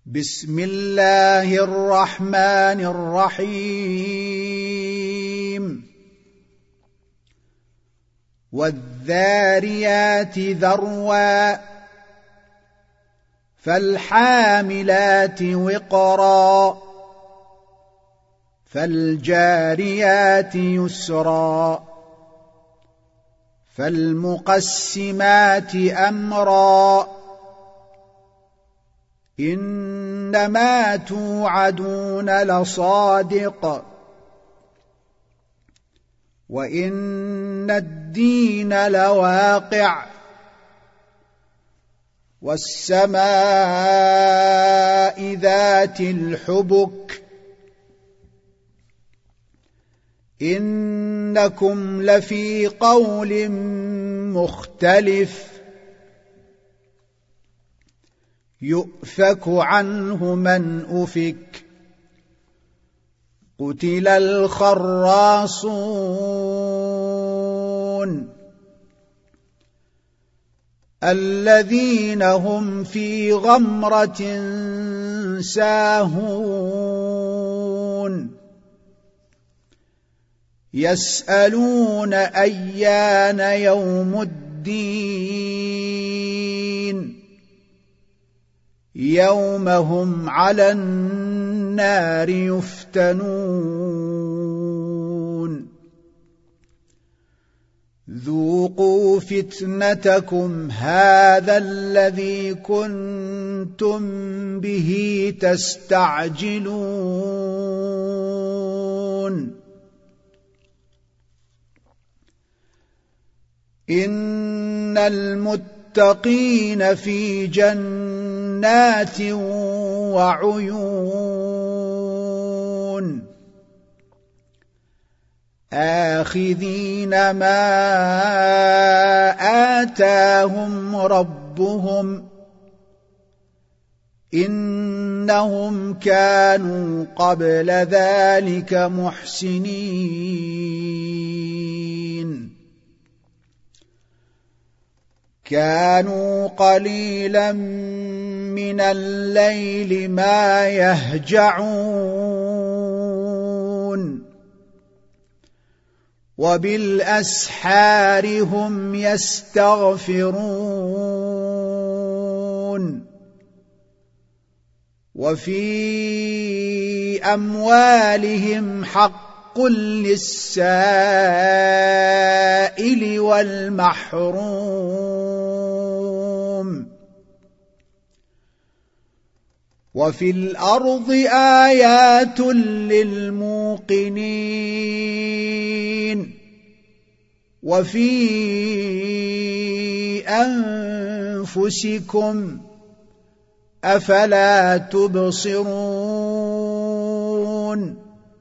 بسم الله الرحمن الرحيم والذاريات ذروا فالحاملات وقرا فالجاريات يسرا فالمقسمات أمرا إنما توعدون لصادق وإن الدين لواقع والسماء ذات الحبك إنكم لفي قول مختلف يؤفك عنه من أفك قتل الخراصون الذين هم في غمرة ساهون يسألون أيان يوم الدين يوم هم على النار يفتنون ذوقوا فتنتكم هذا الذي كنتم به تستعجلون إن المتقين في جنات وعيون آخذين ما آتاهم ربهم إنهم كانوا قبل ذلك محسنين كانوا قليلا من الليل ما يهجعون وبالأسحار هم يستغفرون وفي أموالهم حق للسائل والمحروم وفي الأرض آيات للموقنين وفي أنفسكم أفلا تبصرون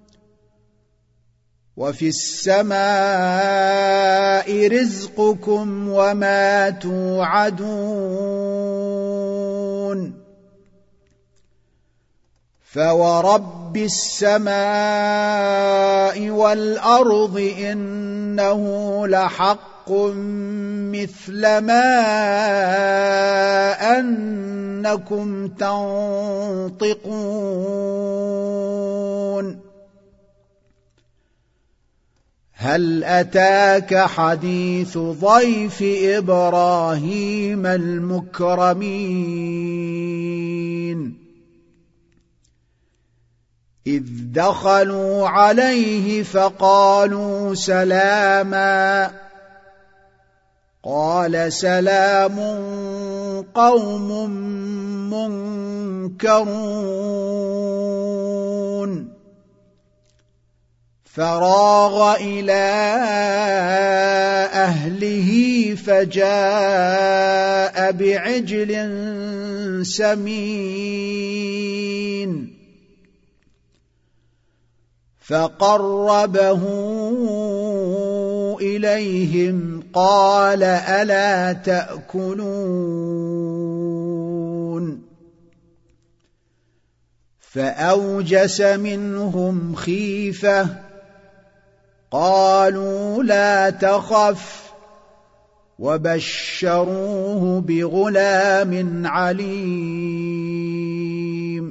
وفي السماء رزقكم وما توعدون فورب السماء والأرض إنه لحق مثل ما أنكم تنطقون هل أتاك حديث ضيف إبراهيم المكرمين إذ دخلوا عليه فقالوا سلاما قال سلام قوم منكرون فراغ إلى أهله فجاء بعجل سمين فقربه إليهم قال ألا تأكلون فأوجس منهم خيفة قالوا لا تخف وبشروه بغلام عليم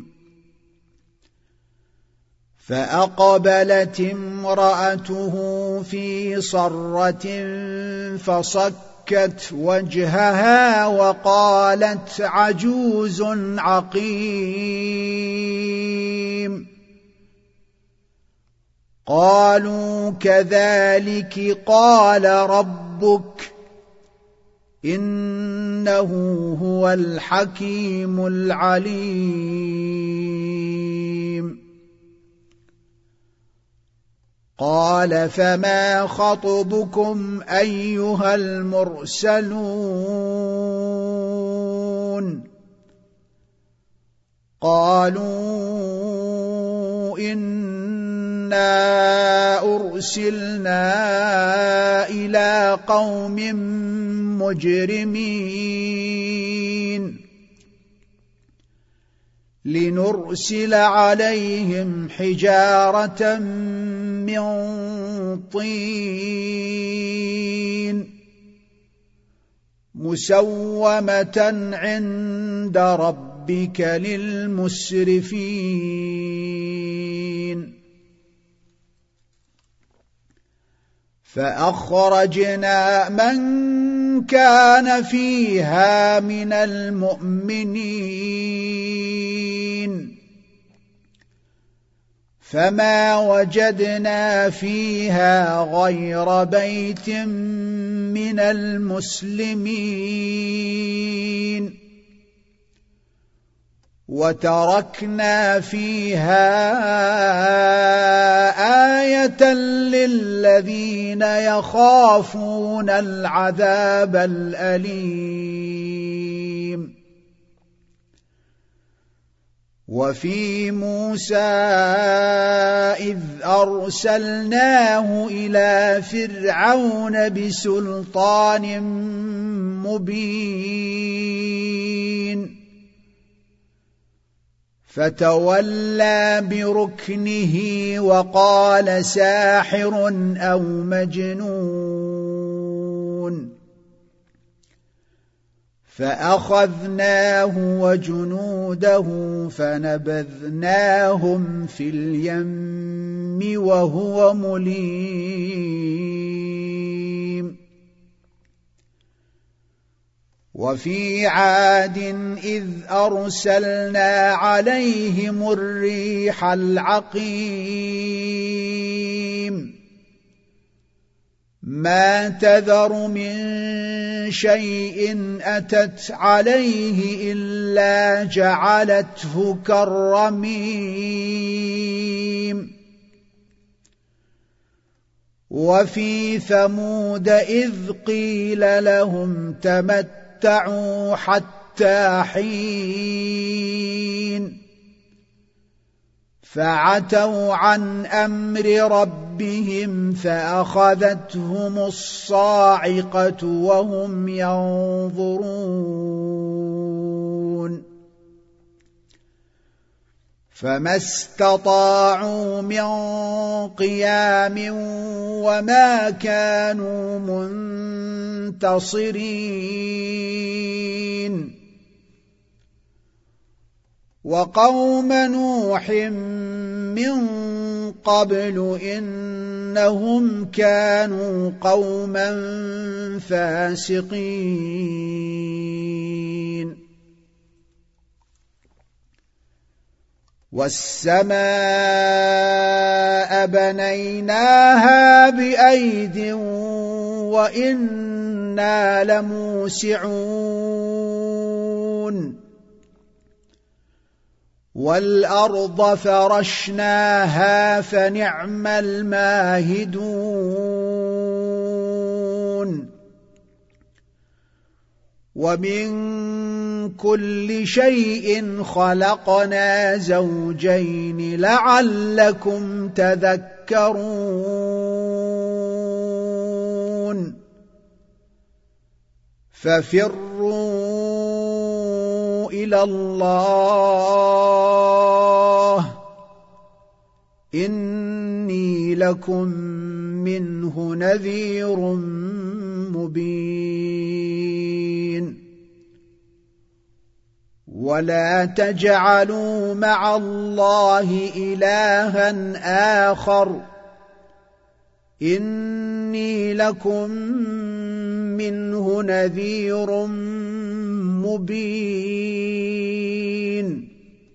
فأقبلت امرأته في صرة فصكت وجهها وقالت عجوز عقيم. قالوا كذلك قال ربك إنه هو الحكيم العليم. قال فما خطبكم أيها المرسلون؟ قالوا إنا أرسلنا إلى قوم مجرمين لنرسل عليهم حجارة من طين مسومة عند ربك للمسرفين. فأخرجنا من كان فيها من المؤمنين فما وجدنا فيها غير بيت من المسلمين وتركنا فيها آية للذين يخافون العذاب الأليم. وفي موسى إذ أرسلناه إلى فرعون بسلطان مبين فتولى بركنه وقال ساحر أو مجنون. فأخذناه وجنوده فنبذناهم في اليم وهو مليم. وفي عاد إذ أرسلنا عليهم الريح العقيم ما تذر من شيء أتت عليه إلا جعلته كالرميم. وفي ثمود إذ قيل لهم تمتعوا حتى حين فعتوا عن أمر ربهم فأخذتهم الصاعقة وهم ينظرون فما استطاعوا من قيام وما كانوا منتصرين. وقوم نوح من قبل إنهم كانوا قوما فاسقين. والسماء بنيناها بأيد وإنا لموسعون. والأرض فرشناها فنعم الماهدون. ومن كل شيء خلقنا زوجين لعلكم تذكرون. ففروا إلى الله إني لكم منه نذير مبين. ولا تجعلوا مع الله إلها آخر إني لكم منه نذير مبين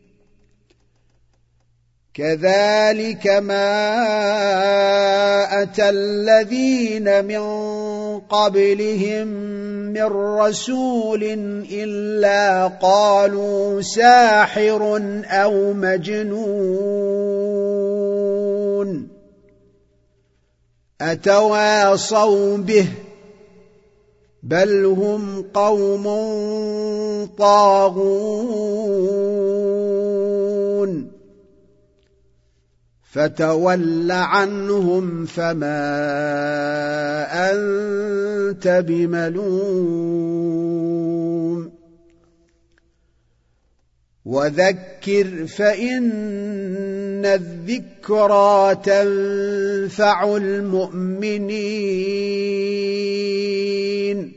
كذلك ما أتى الذين من قبلهم من رسول إلا قالوا ساحر أو مجنون أتواصوا به بل هم قوم طاغون فتول عنهم فما أنت بملوم وذكر فإن الذكرى تنفع المؤمنين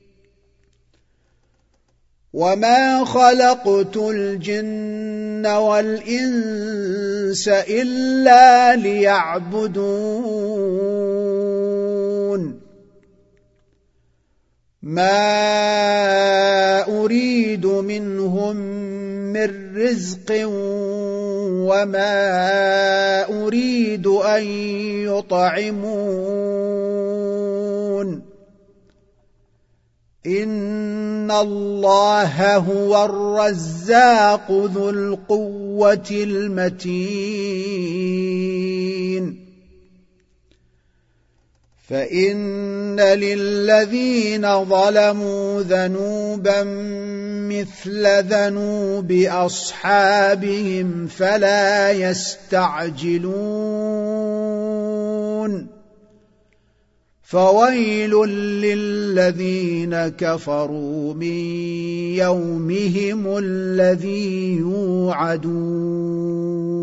وما خلقت الجن والإنس إلا ليعبدون ما أريد منهم من رزق وما أريد أن يطعمون إن الله هو الرزاق ذو القوة المتين فإن للذين ظلموا ذنوبا مثل ذنوب أصحابهم فلا يستعجلون فويل للذين كفروا من يومهم الذي يوعدون